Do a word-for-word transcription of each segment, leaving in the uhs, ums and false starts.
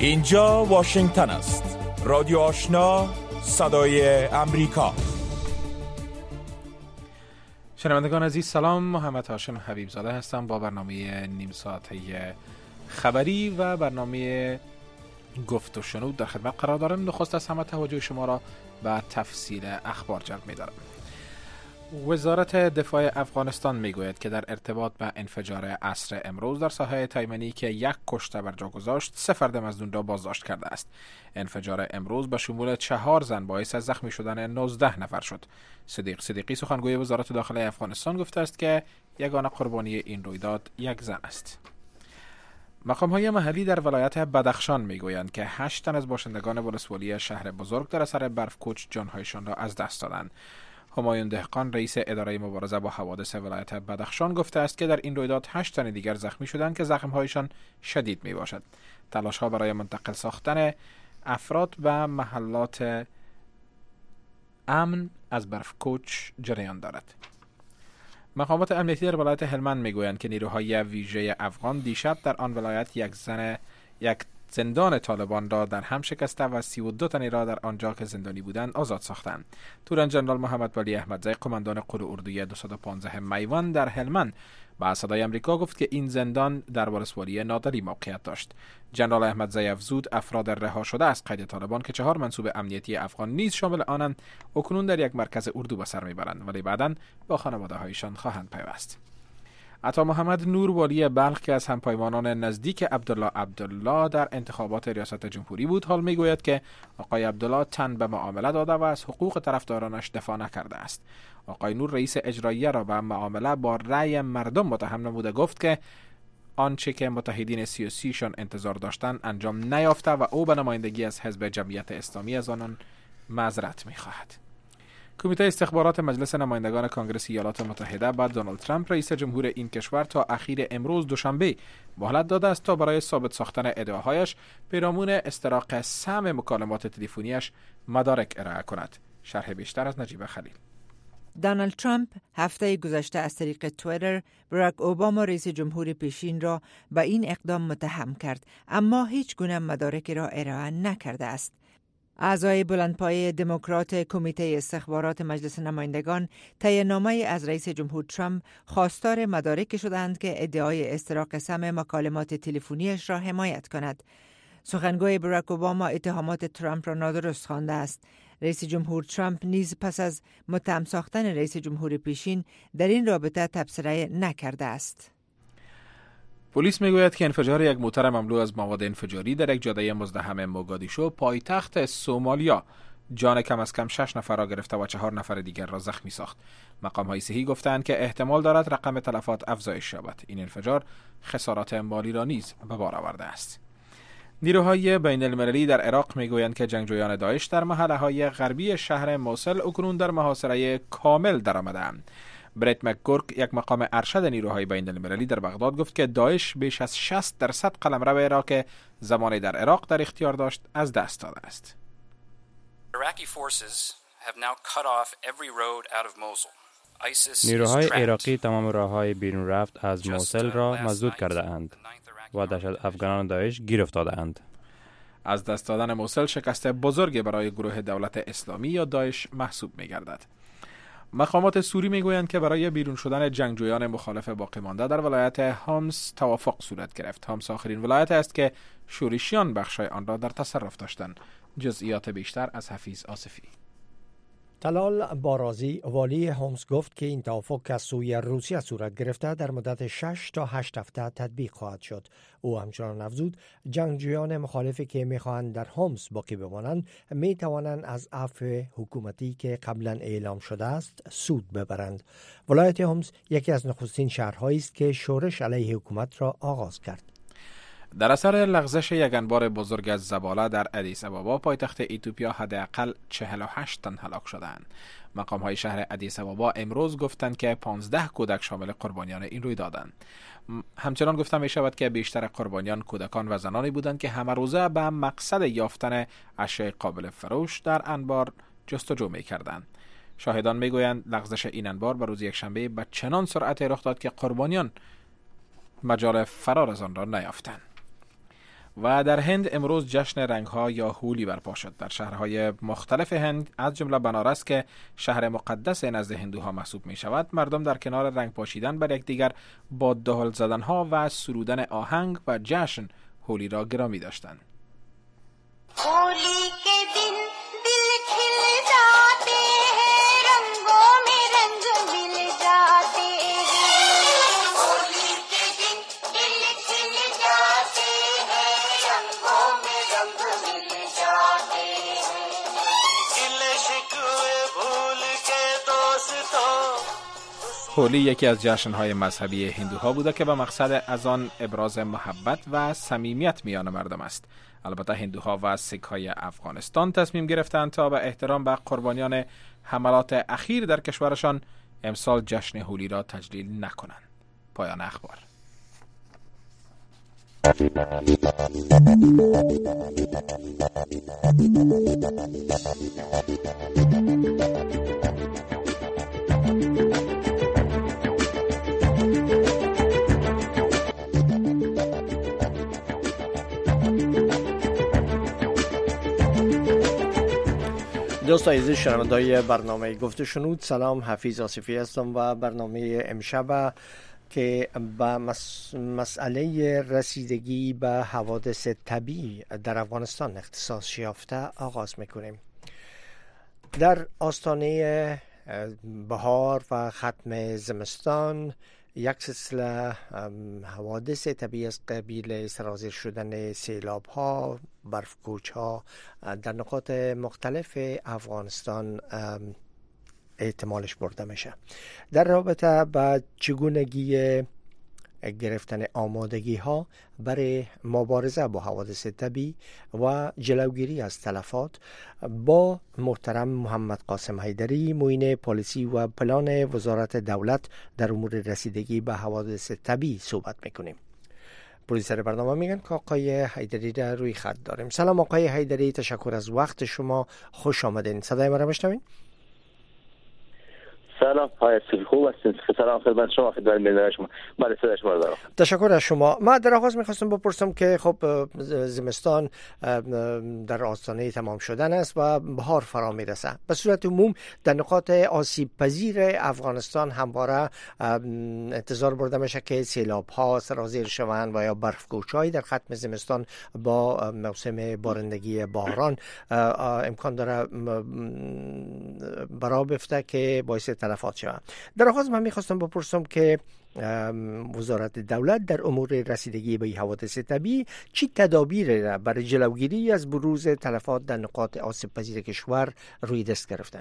اینجا واشنگتن است. رادیو آشنا، صدای امریکا. شنوندگان عزیز سلام، محمد هاشم حبیب زاده هستم با برنامه نیم ساعته خبری و برنامه گفت و شنود در خدمت قرار دارم. نخست از همه توجه شما را به تفصیل اخبار جلب می دارم. وزارت دفاع افغانستان می گوید که در ارتباط به انفجار عصر امروز در ساحه تایمنی که یک کشته بر جا گذاشت، سه فرد مظنون را بازداشت کرده است. انفجار امروز به شمول چهار زن باعث از زخمی شدن نوزده نفر شد. صدیق صدیقی سخنگوی وزارت داخله افغانستان گفته است که یگانه قربانی این رویداد یک زن است. مقام‌های محلی در ولایت بدخشان می‌گویند که هشت تن از باشندگان ولسوالی شهر بزرگ در اثر برف کوچ جان‌هایشان را از دست دادند. همایون دهقان رئیس اداره مبارزه با حوادث ولایت بدخشان گفته است که در این رویداد هشت تن دیگر زخمی شدند که زخم‌هایشان شدید میباشد. تلاش‌ها برای منتقل ساختن افراد به محلات امن از برف کوچ جریان دارد. مقامات امنیتی در ولایت هلمند میگویند که نیروهای ویژه افغان دیشب در آن ولایت یک زن یک زندان طالبان را در هم شکسته و سی و دو تنی را در آنجا که زندانی بودند آزاد ساختند. تورن جنرال محمد ولی احمدزی قماندان قوه اردوی دویست و پانزده میوان در هلمند با صدای آمریکا گفت که این زندان در ولسوالی نادری موقعیت داشت. جنرال احمدزی افزود افراد رها شده از قید طالبان که چهار منصوب امنیتی افغان نیز شامل آنند اکنون در یک مرکز اردو به سر میبرند ولی بعداً با خانواده هایشان خواهند پیوست. عطا محمد نور والی بلخ که از همپیمانان نزدیک عبدالله عبدالله در انتخابات ریاست جمهوری بود، حال میگوید که آقای عبدالله تن به معامله داده و از حقوق طرفدارانش دفاع نکرده است. آقای نور رئیس اجراییه را به معامله با رأی مردم متهم نموده گفت که آنچه که متحدین سیاسیشان انتظار داشتند انجام نیافته و او به نمایندگی از حزب جمعیت اسلامی از آنان معذرت میخواهد. کمیته استخبارات مجلس نمایندگان کنگره ایالات متحده بعد دونالد ترامپ رئیس جمهور این کشور تا اخیر امروز دوشنبه مهلت داده است تا برای ثابت ساختن ادعاهایش پیرامون استراق سهم مکالمات تلفنیش مدارک ارائه کند. شرح بیشتر از نجیب خلیل. دونالد ترامپ هفته گذشته از طریق توییتر باراک اوباما رئیس جمهور پیشین را به این اقدام متهم کرد، اما هیچ گونه مدارکی را ارائه نکرده است. اعضای بلندپایه دموکرات کمیته استخبارات مجلس نمایندگان طی نامه از رئیس جمهور ترامپ خواستار مدارکی شدند که ادعای استراق سهم مکالمات تلفنیش را حمایت کند. سخنگوی باراک اوباما اتهامات ترامپ را نادرست خوانده است. رئیس جمهور ترامپ نیز پس از متهم ساختن رئیس جمهور پیشین در این رابطه تبصره نکرده است. پلیس میگوید که انفجار یک موتر مملو از مواد انفجاری در یک جاده مزدحم موگادیشو پایتخت سومالیا جان کم از کم شش نفر را گرفته و چهار نفر دیگر را زخمی ساخت. مقام‌های صحی گفتند که احتمال دارد رقم تلفات افزایش یابد. این انفجار خسارات مالی را نیز به بار آورده است. نیروهای بین المللی در عراق میگویند که جنگجویان داعش در محله‌های غربی شهر موصل اکنون در محاصره کامل درآمده‌اند. برت مکگورک یک مقام ارشد نیروهای بین المللی در بغداد گفت که داعش بیش از شصت درصد قلمرو عراق زمانی در عراق در اختیار داشت از دست داده است. نیروهای عراقی تمام راههای بیرون رفت از موصل را مسدود کرده اند و دهشت افغانان داعش گیر افتاده اند. از دست دادن موصل شکست بزرگی برای گروه دولت اسلامی یا داعش محسوب می گردد. مقامات سوری میگویند که برای بیرون شدن جنگجویان مخالف باقی مانده در ولایت هامس توافق صورت گرفت. هامس آخرین ولایت است که شورشیان بخشای آن را در تصرف داشتند. جزئیات بیشتر از حفیظ آصفی. طلال بارازی والی هومس گفت که این توافق که از سوی روسیه صورت گرفته در مدت شش تا هشت هفته تطبیق خواهد شد. او همچنان افزود جنگجویان مخالفی که میخواهند در هومس باقی بمانند میتوانند از عفو حکومتی که قبلا اعلام شده است سود ببرند. ولایت هومس یکی از نخستین شهرهایی است که شورش علیه حکومت را آغاز کرد. در اثر لغزش یک انبار بزرگ از زباله در ادیس آبابا پایتخت ایتوپیا حداقل چهل و هشت تن هلاک شدند. مقام‌های شهر ادیس آبابا امروز گفتند که پانزده کودک شامل قربانیان این رویدادند. همچنان گفته می شود که بیشتر قربانیان کودکان و زنانی بودند که همه روزه به مقصد یافتن اشیاء قابل فروش در انبار جستجو می کردند. شاهدان می گویند لغزش این انبار به روز یکشنبه به چنان سرعت رخ داد که قربانیان مجال فرار از آن را نیافتند. و در هند امروز جشن رنگ‌ها یا هولی برپا شد. در شهرهای مختلف هند از جمله بنارس که شهر مقدس نزد هندوها محسوب می شود، مردم در کنار رنگ پاشیدن بر یکدیگر با دهل زدن‌ها و سرودن آهنگ و جشن هولی را گرامی داشتند. होली के दिन दिल खिल जाते हैं रंगों में रंग मिल जाते हैं होली के दिन दिल खिल जाते हैं रंगों में रंग मिल जाते हैं गिले शिकवे भूल के दोस्तों هولی یکی از جشن‌های مذهبی هندوها بوده که به مقصد از آن ابراز محبت و صمیمیت میان مردم است. البته هندوها و سیک‌های افغانستان تصمیم گرفتند تا به احترام به قربانیان حملات اخیر در کشورشان امسال جشن هولی را تجلیل نکنند. پایان اخبار. دوست عزیز شنوندای برنامه گفته شنود، سلام، حفیظ آصفی هستم و برنامه امشب که با مس... مسئله رسیدگی به حوادث طبیعی در افغانستان اختصاص یافته آغاز میکنیم. در آستانه بهار و ختم زمستان یک سلسله حوادث طبیعی از قبیل سرازیر شدن سیلاب ها، برف کوچ ها در نقاط مختلف افغانستان احتمالش برده میشه. در رابطه با چگونگی گرفتن آمادگی ها برای مبارزه با حوادث طبیعی و جلوگیری از تلفات با محترم محمد قاسم حیدری، معین پالیسی و پلان وزارت دولت در امور رسیدگی به حوادث طبیعی صحبت میکنیم. پروژه برنامه میگن که آقای حیدری را روی خط داریم. سلام آقای حیدری، تشکر از وقت شما، خوش آمدین. صدای ما را میشنوین؟ سلام، های سیل خوب هستین؟ سلام خدمت شما، خدمت مردم شما. بله صدای شما رو دارم. تشکر از شما. ما در آغاز میخواستم بپرسم که خب زمستان در آستانه تمام شدن است و بهار فرا میرسه. به صورت عموم در نقاط آسیب پذیر افغانستان همواره انتظار برده میشه که سیلاب ها سرازیر شوند و یا برف کوچه‌ای در ختم زمستان با موسم بارندگی باران امکان داره برا بفته که باعث تلفات شود. در آغاز من میخواستم بپرسم که وزارت دولت در امور رسیدگی به حوادث طبیعی چی تدابیر برای جلوگیری از بروز تلفات در نقاط آسیب پذیر کشور روی دست گرفته؟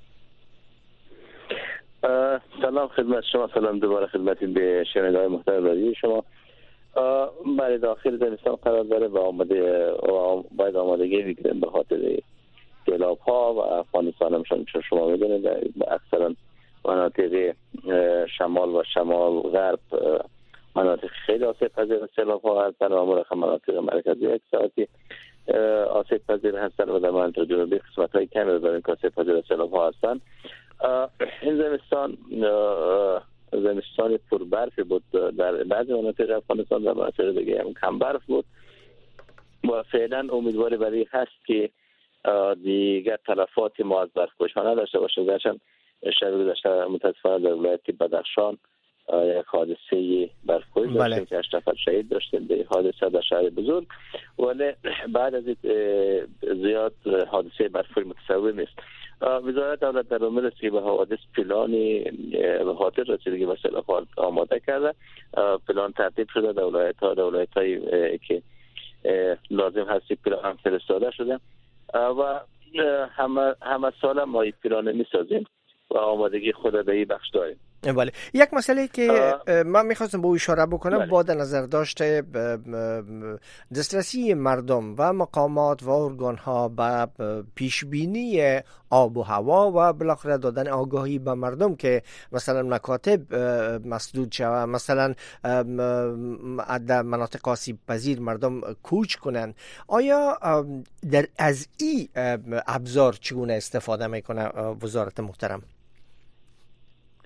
سلام خدمت شما، سلام دوباره خدمت به شنوندگان محترم رادیو شما. برای داخل زمستان قرار داره و آماده باید آمادگی بگیریم به خاطر سیلاب ها و افغانستان هم شما میدونید اکثرا مناطق شمال و شمال غرب مناطق خیلی آسیب پذیر سیلاب ها هستند و مرخ مناطق مرکزی یک ساعتی آسیب پذیر هستند و در مناطق جنوبی قسمت های کمی دارن که آسیب پذیر سیلاب ها هستند. این زمستان زمستان پر برف بود در بعضی مناطق افغانستان، در مناطق دیگه هم کم برف بود و فعلا امیدواری برای هست که دیگر تلفات ما از برف‌کوچ ها نداشته باشه. گرچه شب گذشته متاسفانه در ولایت بدخشان یک حادثه برف‌کوچ داشتیم که هشت نفر شهید داشتیم به حادثه در شهر بزرگ، ولی بعد از زیاد حادثه برف‌کوچ متصور نیست. وزارت دولت در امور رسیدگی به حوادث پلانی به خاطر رسیدگی به سیلاب آماده کرده. پلان ترتیب شده در ولایت‌ها در ولایت‌هایی که لازم هستی پلان هم فرستاده شده و همه همه سال ما این پلان می‌سازیم و آمادگی خود به این بخش داریم. بله، یک مسئله که من میخواستم به او اشاره بکنم با در نظر داشته دسترسی مردم و مقامات و ارگان ها به پیشبینی آب و هوا و بالاخره دادن آگاهی به مردم که مثلا مکاتب مسدود شود، مثلا در مناطق آسیب پذیر مردم کوچ کنن. آیا در از این ابزار چگونه استفاده میکنه وزارت محترم؟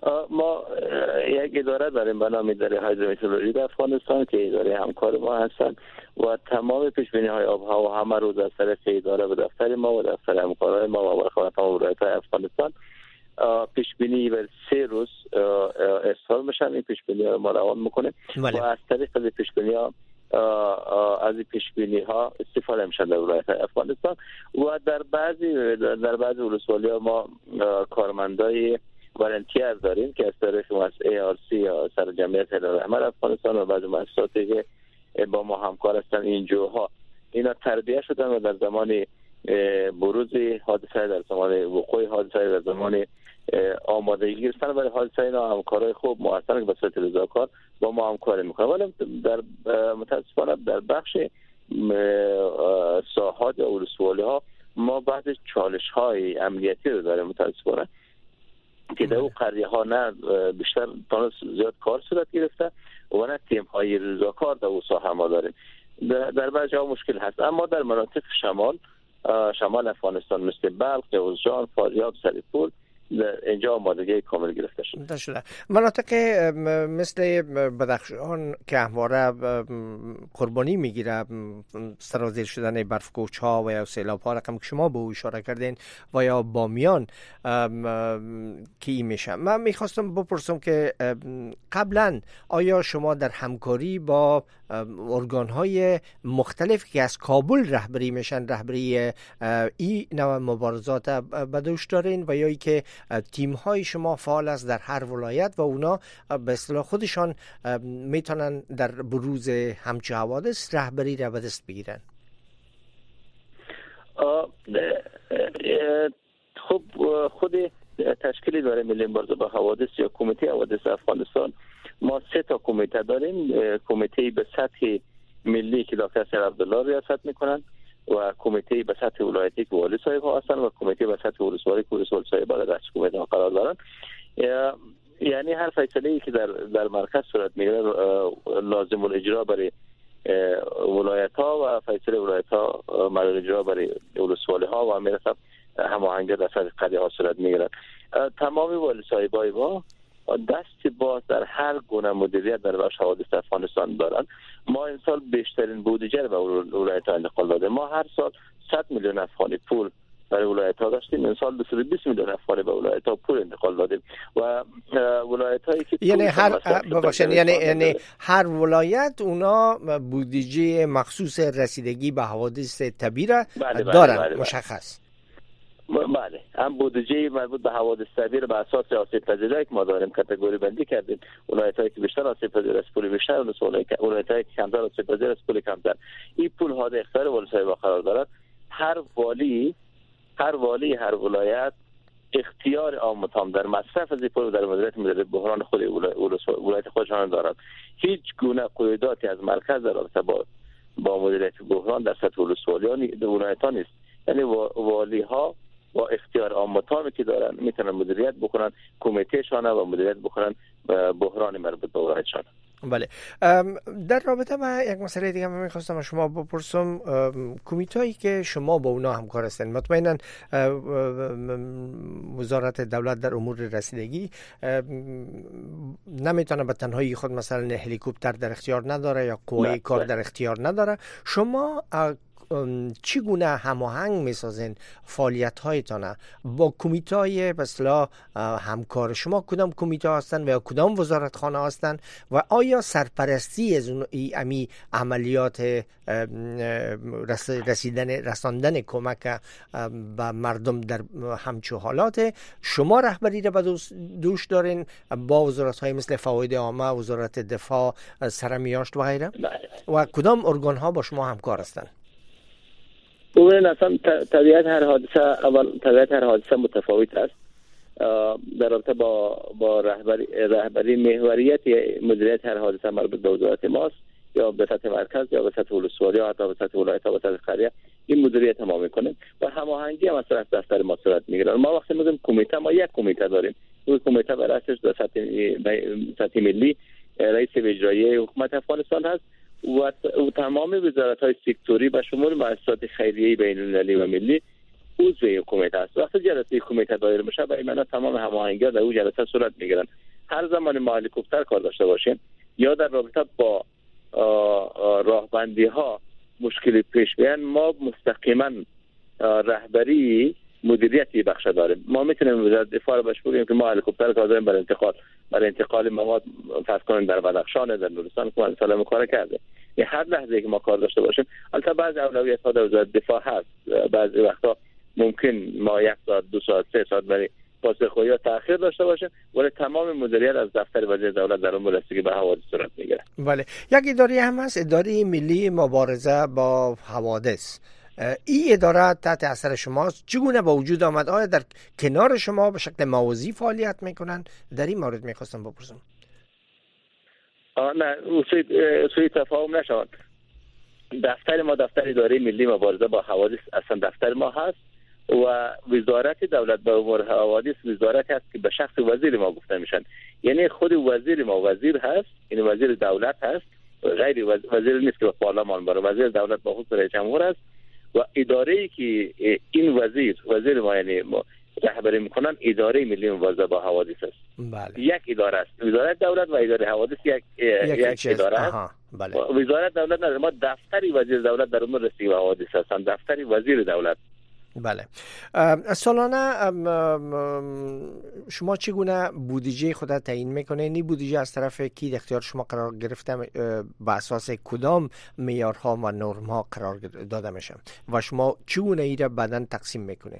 ما یک اداره داریم به نام اداره هایدرومتئورولوژی در افغانستان که اداره همکار ما هستند و تمام پیشبینی های آب و هوا همه روز از طریق اداره به دفتر ما و دفتر همکاران ما و برخلاف ولایت‌های افغانستان پیشبینی بر سه روز ارسال میشن. این پیشبینی ها ما روان میکنه و از طریق از پیشبینی ها از این پیشبینی ها استفاده میشن در ولایت‌های افغانستان و در بعضی در بعضی ولسوالی ها ما کارمندای والنتیر داریم که از طریق مؤسسه ای آر سی یا سرجمعیت هلال احمر افغانستان و بعضی مؤسساتی که با ما همکار هستن اینجاها اینا تربیه شدن و در زمان بروز حادثه، در زمان وقوع حادثه، در زمان آمادگی گرفتن برای حادثه اینا همکارای خوب موثر که به صورت رضاکار با ما همکاری میکنن. ولی در متاسفانه در بخش ساحات یا ولسوالی ها ما بعض چالش های امنیتی رو داریم متاسفانه که در اون قریه ها نه بیشتر تا زیاد کار صورت گرفته و نه تیم های رضاکار در اون ساحه ما داریم. در بعضی ها مشکل هست، اما در مناطق شمال شمال افغانستان مثل بلخ، جوزجان، فاریاب، سریپور اینجا آمادگی کامل گرفته شده. شده. مناطق مثل بدخشان که همواره قربانی میگیره سرازیر شدن برفکوچ ها و یا سیلاب ها رقم که شما به او اشاره کردین و یا بامیان که این میشه، من میخواستم بپرسم که قبلا آیا شما در همکاری با ارگان های مختلف که از کابل رهبری میشن رهبری این نوع مبارزات به دوش دارین و یا ای که تیم های شما فعال است در هر ولایت و اونا به اصطلاح خودشان میتونن در بروز همچه حوادث رهبری را به دست بگیرن؟ خب خود تشکیلی داره ملی مبارزه با حوادث یا کمیته حوادث افغانستان. ما سه تا کمیته داریم. کمیته به سطح ملی که دکتر سر عبدالله ریاست میکنن و کمیته به سطح ولایتی که والی صاحب ها هستن و کمیته به سطح ولسوالی که ولسوالی صاحب ها در کمیته ها قرار دارن. یعنی هر فیصله‌ای که در در مرکز صورت میگیره لازم الاجرا برای ولایت ها و فیصله ولایت ها مورد اجرا برای ولسوالی ها و میرسه هماهنگی در سطح قریه ها صورت میگیرن. تمامی والی صاحب های ما دست باز در هر گونه مدیریت در بخش حوادث افغانستان دارند. ما این سال بیشترین بودجه به ولایت ها انتقال دادیم. ما هر سال صد میلیون افغانی پول برای ولایت ها داشتیم. این سال دویست و بیست میلیون افغانی به ولایت ها پول انتقال دادیم و ولایت هایی که یعنی هر ببخشید یعنی یعنی هر ولایت اونا بودجه مخصوص رسیدگی به حوادث طبیعی را بله بله دارن. بله بله مشخص. بله، هم بودجه مربوط به حوادث طبیعی به اساس آسیب پذیری که ما داریم کاتگوری بندی کردیم. ولایت‌هایی که بیشتر آسیب پذیر است پول بیشتر، ولایت‌هایی که کمتر آسیب پذیر است پول کمتر. این پول ها در اختیار ولایت‌ها قرار دارد. هر والی هر والی هر ولایت اختیار عام تام در مصرف از این پول در مدیریت مدیریت بحران خود ولایت خودشان دارند. هیچ گونه قیوداتی از مرکز در رابطه با با مدیریت بحران در سطح ولسوالی ولایت‌ها نیست. یعنی والی‌ها با اختیار عام تامی که دارن میتونن مدیریت بکنن، کمیته شانه و مدیریت بکنن بحران مربوط به ولایتشان. بله، در رابطه با یک مسئله دیگه من میخواستم از شما بپرسم، کمیته‌ای که شما با اونا همکار هستین، مطمئنا وزارت دولت در امور رسیدگی نمیتونه به تنهایی خود مثلا هلیکوپتر در اختیار نداره یا قوه کار در اختیار نداره. شما چگونه هماهنگ میسازین فعالیت هایتان با کمیته های به اصطلاح همکار شما؟ کدام کمیته هستند و یا کدام وزارتخانه هستند و آیا سرپرستی از اون امی عملیات رسیدن رساندن کمک به مردم در همچو حالات شما رهبری را به دوش دارین با وزارت های مثل فواید عامه، وزارت دفاع، سرمیاشت و غیره؟ و کدام ارگان ها با شما همکار هستند؟ اولا اصلا طبیعت هر حادثه اول طبیعت هر حادثه متفاوت است. در رابطه با با رهبری رهبری محوریت مدیریت هر حادثه مربوط به وزارت ماست یا به سطح مرکز یا به سطح ولسوالی یا حتی به سطح ولایت ها و سطح قریه. این مدیریت ما میکنه و هماهنگی هم از طرف دفتر ما صورت میگیره. ما وقتی میگیم کمیته، ما یک کمیته داریم. اون کمیته بر اساس در سطح سطح ملی رئیس اجرایی حکومت افغانستان هست و تمام وزارت‌های سکتوری به شمول مؤسسات خیریه بین‌المللی و ملی عضو کمیته است. وقتی جلسه کمیته دایر میشه برای من تمام هماهنگی‌ها در اون جلسه صورت میگیرن. هر زمان ما هلیکوپتر کار داشته باشیم یا در رابطه با راهبندی ها مشکلی پیش بیان، ما مستقیما رهبری مدیریتی بخش داریم. ما میتونیم وزارت دفاع رو بهش بگیم که ما هلیکوپتر کار داریم برای انتقال برای انتقال مواد فرض کنیم در بدخشان، در نورستان که مثلا کار کرده. یه هر لحظه که ما کار داشته باشیم، البته بعضی اولویت ها در وزارت دفاع هست، بعضی وقتا ممکن ما یک ساعت دو ساعت سه ساعت برای پاسخگویی یا تاخیر داشته باشه، ولی تمام مدیریت از دفتر وزیر دولت در امور رسیدگی به حوادث صورت میگیره. بله، یک اداره هم هست، اداره ملی مبارزه با حوادث. این اداره تحت اثر شماست، چگونه با وجود آمد؟ آیا در کنار شما به شکل موازی فعالیت میکنن؟ در این مورد میخواستم بپرسم. آه نه، سوی تفاهم نشود. دفتر ما دفتر اداره ملی مبارزه با حوادث اصلا دفتر ما هست و وزارت دولت به امور حوادث وزارت هست که به شخص وزیر ما گفته میشن. یعنی خود وزیر ما وزیر هست، یعنی وزیر دولت هست، غیر وزیر نیست که به پارلمان بره، وزیر دولت با خود رئیس جمهور است و اداره‌ای که این وزیر وزیر ما یعنی رهبری میکنن اداره ملی مبارزه با حوادث است. بله. یک اداره است. وزارت دولت و اداره حوادث یک یک اداره است. بله. وزارت دولت نداره، ما دفتری وزیر دولت در امور رسیدگی به حوادث هستن، دفتری وزیر دولت. بله. سالانه شما چگونه بودجه خود تعیین میکنه؟ این بودجه از طرف کی اختیار شما قرار گرفته، به اساس کدام معیارها و نرم‌ها قرار داده میشه و شما چگونه این را بعداً تقسیم میکنه؟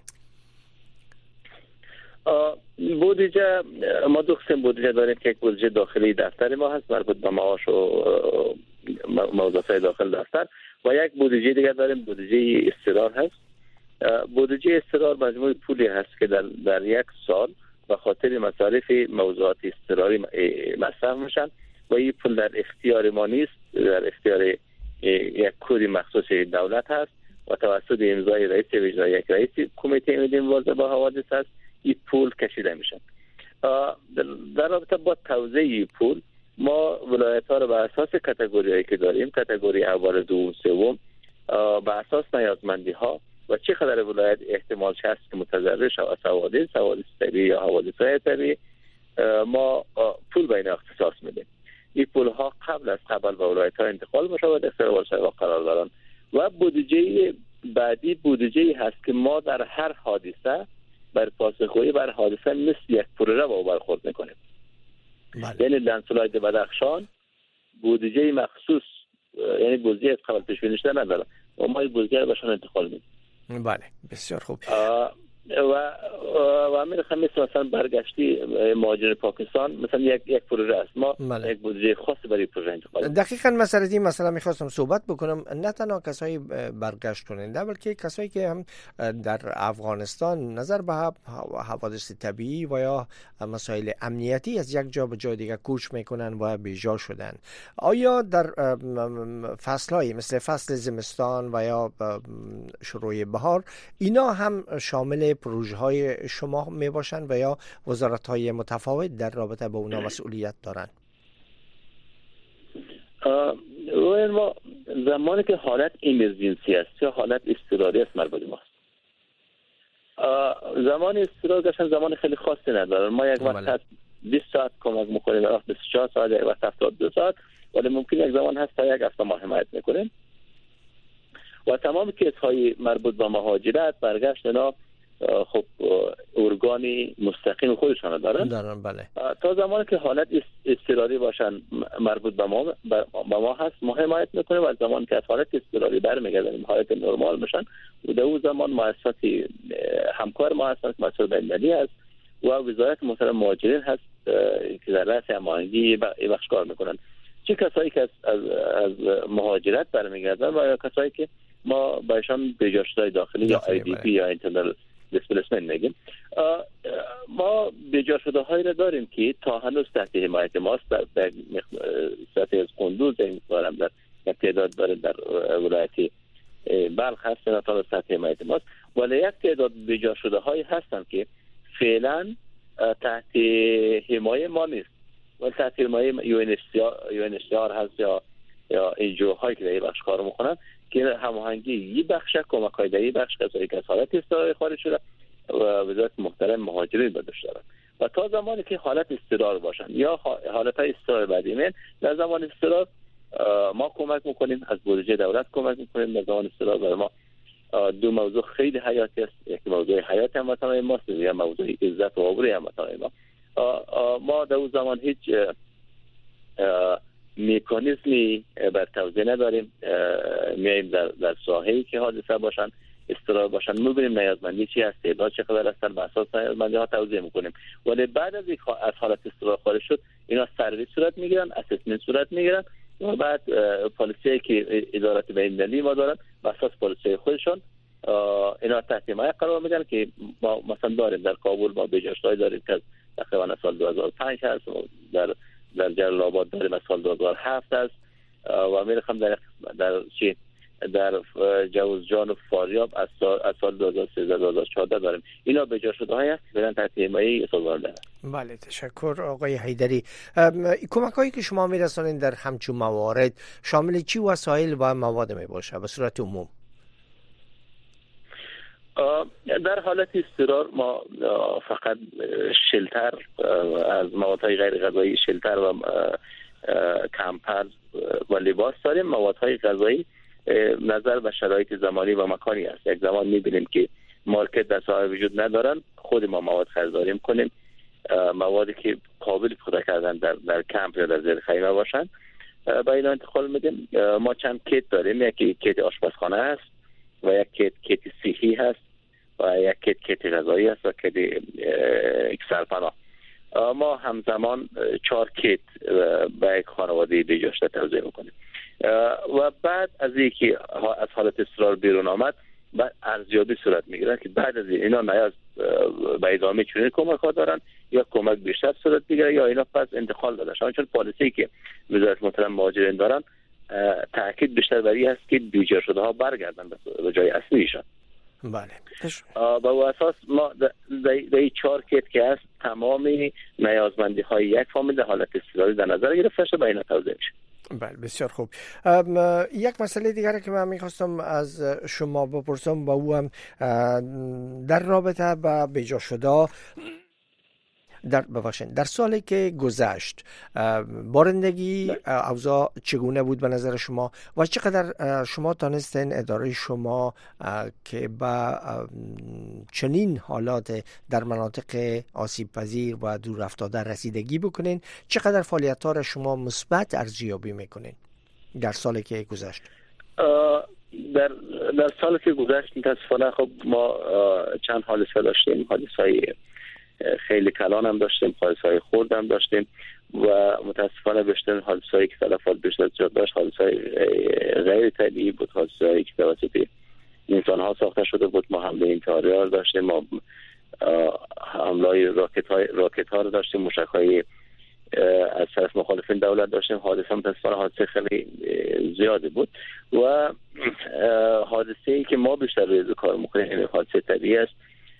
بودجه ما دو قسم بودجه داریم که یک بودجه داخلی دفتر ما هست مربوط به معاش و موضوعات داخل دفتر و یک بودجه دیگر داریم بودجه استقرار هست. بودجه استقرار مجموع پولی هست که در, در یک سال به خاطر مصارف موضوعات استقراری مصرف میشن و این پول در اختیار ما نیست، در اختیار یک کد مخصوص دولت هست و توسط امضای رئیس وزرای یک رئیس کمیته ملی مبارزه با حوادث هست این پول کشیده میشن. در رابطه با توزیع پول ما ولایت ها رو به اساس کاتگوریایی که داریم، کاتگوری اول، دوم، سوم، به اساس نیازمندی ها و چه قدر ولایت احتمال هست که متضرر شود حوادث، حوادث طبیعی یا حوادث طبیعی، ما پول بین اختصاص میدیم. این پول ها قبل از قبل به ولایت ها انتقال میشه و در اختیار ولایت ها قرار دارن و بودجه بعدی بودجه هست که ما در هر حادثه بر پاسخگویی بر حادثه مثل یک پروژه با برخورد میکنیم. بله. یعنی لندسلاید بدخشان بودجه مخصوص، یعنی بودجه از قبل پیش بینی شده نداره و ما این بودجه رو بهشون انتقال میدیم. بله، بسیار خوب. و و امیر خمیس مثلا برگشتی مهاجرین پاکستان مثلا یک یک پروژه است، ما ماله. یک بودجه خاصی برای پروژه انتقال. دقیقاً مسئله این مثلا میخواستم صحبت بکنم، نه تنها کسایی برگشت کننده بلکه کسایی که هم در افغانستان نظر به حوادث طبیعی و یا مسائل امنیتی از یک جا به جای دیگه کوچ میکنن و بیجا شدن. آیا در فصل‌های مثل فصل زمستان و یا شروع بهار اینا هم شامل پروژه های شما می باشن و یا وزارت های متفاوت در رابطه با اونا مسئولیت دارن؟ ما زمانی که حالت ایمرجنسی است یا حالت اضطراری است مربوط ماست. زمان اضطراری داشتن زمان خیلی خاصی ندارن. ما یک وقت بیست ساعت کمک میکنیم، وقت بیست و چهار ساعت، یک وقت هفتاد و دو ساعت، ولی ممکن یک زمان هست تا یک هفته ما حمایت میکنیم و تمام کیس‌های مربوط به مهاجرت برگشت اینا خب ارگانی مستقیم خودشان دارن دارن. بله. تا زمانی که حالت اضطراری باشن مربوط به ما به ما هست ما حمایت میکنیم و از زمانی که از حالت اضطراری برمیگردن حالت نرمال میشن و در اون زمان مؤسسات همکار ما هستن، مؤسسات بین‌المللی هست و وزارت محترم مهاجرین هست که در رأس هماهنگی بخش کار میکنن. چه کسایی که از از, از مهاجرت برمیگردن و یا کسایی که ما بهشان بجاشتای داخلی یا آی دی پی یا اینترنال دیسپلیسمنت میگیم. ما بجا شده هایی را داریم که تا هنوز تحت حمایت ماست. در سطح از قندوز این مقدارم در یک تعداد داره در ولایت بلخ هست نه تا سطح حمایت ماست، ولی یک تعداد بجا شده هایی هستن که فعلا تحت حمایت ما نیست ولی تحت حمایت یو ان اچ سی آر هست یا یا این جوهایی که در این بخش کار میکنن که هماهنگی یک بخش کمک های در این بخش کسایی که از حالت اضطراری خارج شده و وزارت محترم مهاجرین بداشت دارن و تا زمانی که حالت اضطرار باشن یا حالت های اضطرار بعدی در زمان اضطرار ما کمک میکنیم، از بودجه دولت کمک میکنیم. در زمان اضطرار برای ما دو موضوع خیلی حیاتی است، یک موضوع حیات هموطنان ماست و یک موضوع عزت و آبروی هموطنان ما. ما در اون زمان هیچ مکانیزمی بر توزیع نداریم، میایم در در ساحه‌ای که حادثه باشن اضطرار باشن میبینیم نیازمندی چی هست، تعداد چقدر هستن، بر اساس نیازمندی ها توزیع میکنیم. ولی بعد از اینکه از حالت اضطرار خارج شد اینا سرویس صورت میگیرن، اسسمنت صورت میگیرن و بعد پالیسی که ادارات بین‌المللی ما دارن بر اساس پالیسی خودشون اینا تحت حمایت قرار میدن که ما مثلا داریم در کابل ما بجاشتای داریم که تقریبا سال دو هزار و پنج هست، در در جلال آباد داریم از سال دو هزار و هفت است و میرخم در در چی در جوزجان و فاریاب از سال از سال دو هزار و سیزده دو هزار و چهارده داریم. اینا بجا شده های است که برن تحت حمایت سازمان. بله تشکر آقای حیدری. کمک هایی که شما میرسانید در همچون موارد شامل چی وسایل و مواد می باشه به صورت عموم؟ در حالت اضطرار ما فقط شلتر از موادهای غیر غذایی، شلتر و کمپر و لباس داریم. موادهای غذایی نظر به شرایط زمانی و مکانی است. یک زمان میبینیم که مارکت در ساحه وجود ندارن، خود ما مواد خریداری میکنیم، موادی که قابل استفاده کردن در در کمپ یا در زیر خیمه باشن با اینا انتقال میدیم. ما چند کیت داریم، یکی کیت آشپزخانه است و یک کیت کیت صحی هست و یک کیت کیت غذایی است و کیت یک سرپناه. ما همزمان چهار کیت به یک خانواده بجاشته توزیع میکنیم و بعد از اینکه از حالت اضطرار بیرون آمد بعد ارزیابی صورت میگیره که بعد از اینا نیاز به ادامه چنین کمک ها دارن یا کمک بیشتر صورت میگیره یا اینا پس انتقال دادن. چون پالیسی که وزارت محترم مهاجرین دارن تاکید بیشتر بر این است که بیجا شده ها برگردن به جای اصلیشان. بله. با اساس ما در این چهار کیت که هست تمام نیازمندی های یک فامیل در حالت اضطراری در نظر گرفته شده و اینا توزیع میشه. بله بسیار خوب. یک مسئله دیگری که من میخواستم از شما بپرسم با او هم در رابطه با بیجا شده در ببخشید در سالی که گذشت بارندگی اوضاع چگونه بود به نظر شما و چقدر شما تانستین اداره شما که با چنین حالات در مناطق آسیب پذیر و دور افتاده رسیدگی بکنین؟ چقدر فعالیت‌ها را شما مثبت ارزیابی میکنین در سالی که گذشت؟ در در سالی که گذشت متاسفانه خب ما چند حادثه داشتیم، حادثه‌های خیلی کلان هم داشتیم، حادثه‌های خرد هم داشتیم و متاسفانه بیشتر حادثه‌هایی که تلفات بیشتر زیاد داشت حادثه‌های غیر طبیعی بود، حادثه‌هایی که توسط انسان‌ها ساخته شده بود. ما حمله انتحاری داشتیم، ما حمله راکت‌های راکت‌ها رو داشتیم، موشک‌های از طرف مخالفین دولت داشتیم. حادثه متاسفانه حادثه خیلی زیادی بود و حادثه‌ای که ما بیشتر روی کار می‌کنیم این حادثه طبیعی است.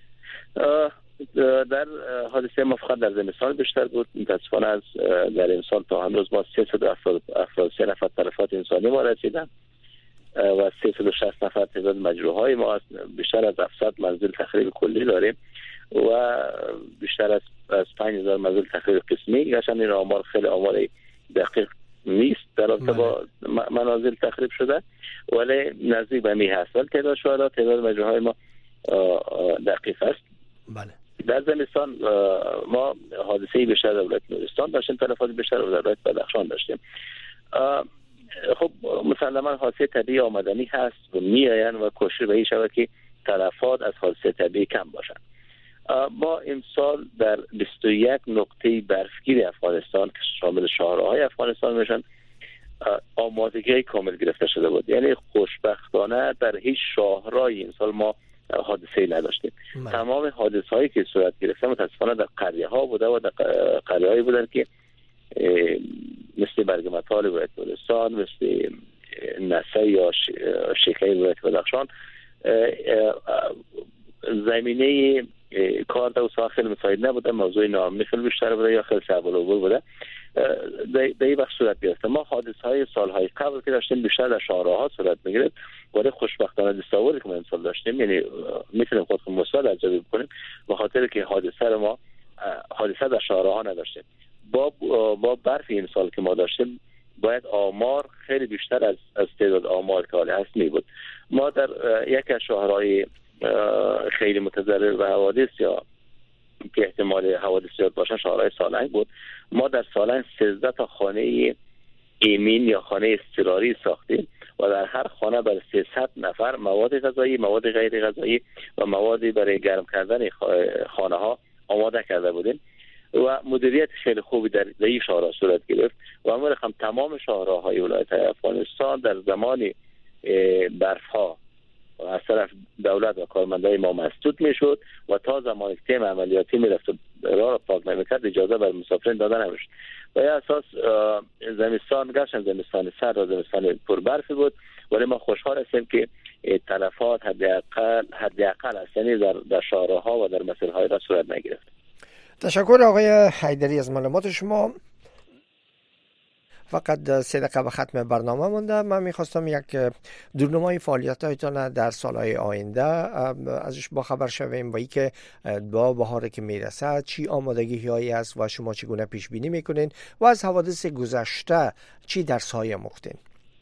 در حادثه ما فقط در زمستان بیشتر بود. متاسفانه از در این سال تا هنوز ما سیصد و هفتاد و سه نفر تلفات انسانی ما رسیدن و سیصد و شصت نفر تعداد مجروحای ما است. بیشتر از هفتصد منزل تخریب کلی داریم و بیشتر از از پنج هزار منزل تخریب قسمی. گرچه این آمار خیلی آمار دقیق نیست در رابطه با منازل تخریب شده ولی نزدیک به می هست. ولی تعداد شهدا تعداد مجروحای ما دقیق است. بله. در زمستان ما حادثه بیشتر در ولایت نورستان داشتیم، تلفات بیشتر در ولایت بدخشان داشتیم. خب مسلما حادثه طبیعی آمدنی هست و میآیند و کوشش به این شود که تلفات از حادثه طبیعی کم باشند. ما امسال در بیست و یک نقطه برفگیر افغانستان که شامل شاهراهای افغانستان میشن آمادگی کامل گرفته شده بود. یعنی خوشبختانه در هیچ شاهرای امسال ما حادثه‌ای نداشتیم. من. تمام حادثه‌هایی که صورت گرفته متاسفانه در قریه‌ها بوده و در قریه‌هایی بودن که مثل برگمتال ولایت نورستان، مثل نسه یا شیخی ولایت بدخشان زمینه کار در اون خیلی مساعد نبوده، موضوع ناامنی خیلی بیشتر بوده یا خیلی صعب العبور بوده در این بخش صورت گرفته. ما حادثه های سالهای قبل که داشتیم بیشتر در شاهراها صورت میگرفت، ولی خوشبختانه دستاوردی که ما امسال داشتیم، یعنی میتونیم خودمون مثبت ارزیابی بکنیم به خاطر که حادثه رو ما حادثه در شاهراها نداشتیم. با با برف این سال که ما داشتیم باید آمار خیلی بیشتر از از تعداد آمار که حالی هست می بود. ما در یک از شاهرهای خیلی متضرر و حوادث یا که احتمال حوادث زیاد باشن شاهرهای سالنگ بود. ما در سالنگ سیزده تا خانه ایمین یا خانه اضطراری ساختیم و در هر خانه برای سیصد نفر مواد غذایی، مواد غیر غذایی و موادی برای گرم کردن خانه ها آماده کرده بودیم و مدیریت خیلی خوبی در این شاهرها صورت گرفت و ما رقم تمام شاهراهای ولایت افغانستان در زمان برف ها از طرف دولت و کارمندای ما مسدود میشد و تا زمانی که تیم عملیاتی میرفت و راه را پاک نمیکرد اجازه بر مسافرین داده نمیشد. و این اساس زمستان گشتن زمستان سرد و زمستان پربرفی بود، ولی ما خوشحال هستیم که تلفات حداقل حداقل اصلا در در شاهراها و در مسیرهای را صورت نگرفت. تشکر آقای حیدری از معلومات شما. فقط سه دقیقه به ختم برنامه مونده. من میخواستم یک دورنمای فعالیت‌هایتان در سالهای آینده ازش با خبر شویم و اینکه با بهاری که میرسه چی آمادگی هایی است و شما چگونه پیش بینی میکنین و از حوادث گذشته چی درس‌های آموختین؟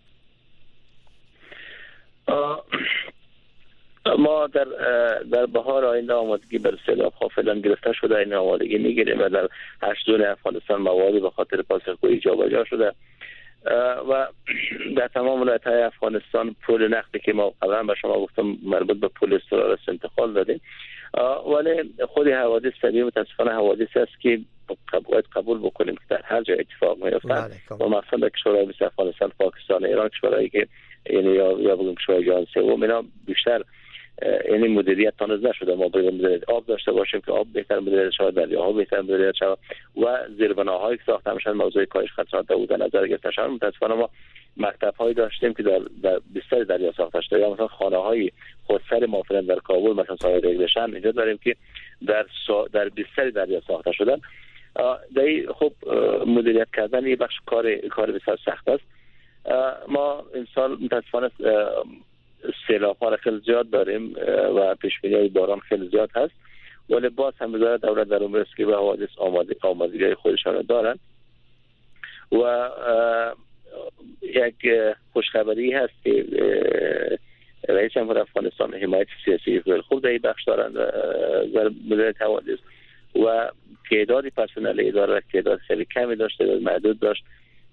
ما در در بهار آینده آمادگی بر سیلاب‌ها فعلا گرفته شده، این آمادگی میگیریم و در هشت زون افغانستان موادی به خاطر پاسخگویی جابجا شده و در تمام ولایت‌های افغانستان پول نقدی که ما قبلا به شما گفتم مربوط به پول استرالس انتقال دادیم، ولی خود حوادث طبیعی متاسفانه حوادثی است که باید قبول بکنیم که در هر جای اتفاق میافتند و مثلا کشورهای مثل افغانستان، پاکستان، ایران، کشورهایی که یعنی یا یا بگیم کشورهای جهان سوم، اینا بیشتر یعنی مدیریت تانز نشده. ما باید مدیریت آب داشته باشیم که آب بهتر مدیریت شود، دریاها بهتر مدیریت شود و زیربناهایی که ساخته میشن موضوع کاهش خطرات در نظر گرفته شود. متاسفانه ما مکتب‌هایی داشتیم که در در بیشتر دریا ساخته شده، یا مثلا خانه‌های خودسر مافرن در کابل مثلا ساحل رگلشن اینجا داریم که در سا... در بیشتر دریا ساخته شدن. در خب مدیریت کردن یه بخش کار کار بسیار سخت است. ما امسال متاسفانه سیلاب‌ها را خیلی زیاد داریم و پیش‌بینی باران خیلی زیاد هست، ولی باز هم وزارت دولت در امور است که به حوادث آماده آمادگی خودشان دارند و یک خوشخبری هست که رئیس جمهور افغانستان حمایت سیاسی خیلی خوب در این بخش دارند در مدیریت حوادث و تعداد پرسنل اداره تعداد خیلی کمی داشته، محدود داشت،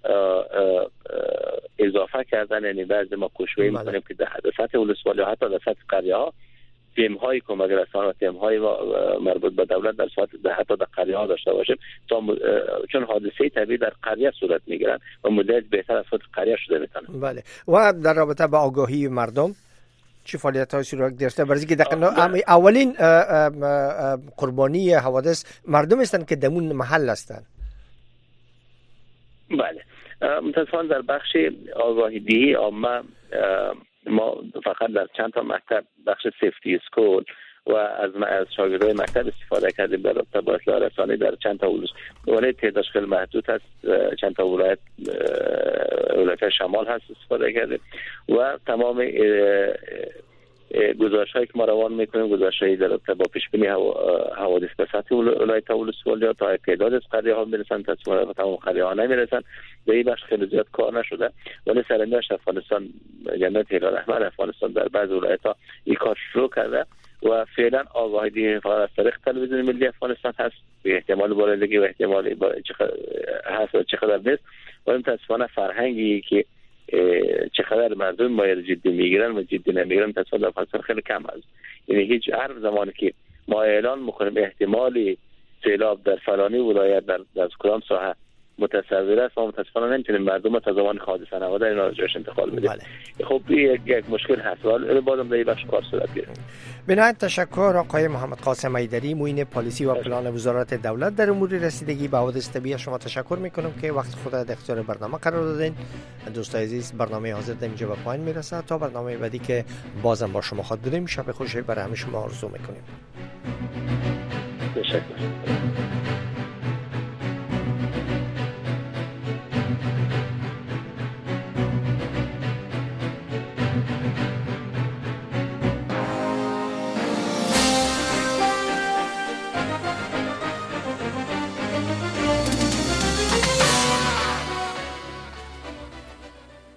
اضافه کردن. یعنی بعضی ما کوشش می‌کنیم که در سطح ولسوالی حتی در سطح قریه ها تیم‌های کمک رسانه و تیم‌های مربوط به دولت در سطح حتی در قریه ها داشته باشیم تا م... چون حادثه طبیعی در قریه صورت می‌گیرن و مدت بهتر از خود قریه شده میتونه. بله. و در رابطه با آگاهی مردم چه فعالیت‌های صورت گرفته؟ برای اینکه دقیقاً اولین قربانی حوادث مردم هستند که در اون محل هستند. بله. متاسفانه در بخش آگاهی دهی عامه ما فقط در چند تا مکتب بخش سیفتی اسکول و از از شاگردای مکتب استفاده کردیم در رابطه با اطلاع رسانی در چند تا ولایت، ولی تعدادش خیلی محدود هست. چند تا ولایت ولایت شمال هست استفاده کردیم و تمام گزارش‌هایی که ما روان می‌کنیم گزارش‌هایی در رابطه با پیش‌بینی حوادث به سطح ولایت ولسوالی تا تعداد از قریه‌ها میرسن، تصمیم به تمام قریه‌ها نمیرسن. در این بخش خیلی زیاد کار نشده، ولی سرانجام افغانستان جمعیت هلال احمر افغانستان در بعض ولایت‌ها این کار شروع کرده و فعلا آگاهی دهی فقط از طریق تلویزیون ملی افغانستان هست به احتمال بالندگی و احتمال هست و چقدر نیست، ولی متأسفانه فرهنگی که چقدر مردم ما جدی میگیرن و جدی نمیگیرن تصادف در افغانستان خیلی کم هست. یعنی هیچ هر زمانی که ما اعلان میکنیم احتمال سیلاب در فلانی ولایت در در کدام ساحه متصور است، ما متاسفانه نمیتونیم مردم تا زمان حادثه نواده اینا رو جاش انتقال بدیم. بله. خب یک یک مشکل هست ولی بازم در این بخش کار صورت گرفت. بنابراین تشکر آقای محمد قاسم حیدری، معین پالیسی و پلان وزارت دولت در امور رسیدگی به حوادث طبیعی. شما تشکر میکنم که وقت خود را در اختیار برنامه قرار دادین. دوستان عزیز برنامه حاضر در اینجا به پایان میرسه تا برنامه بعدی که بازم با شما خواهد بودیم. شب خوشی برای همه شما آرزو میکنیم. تشکر.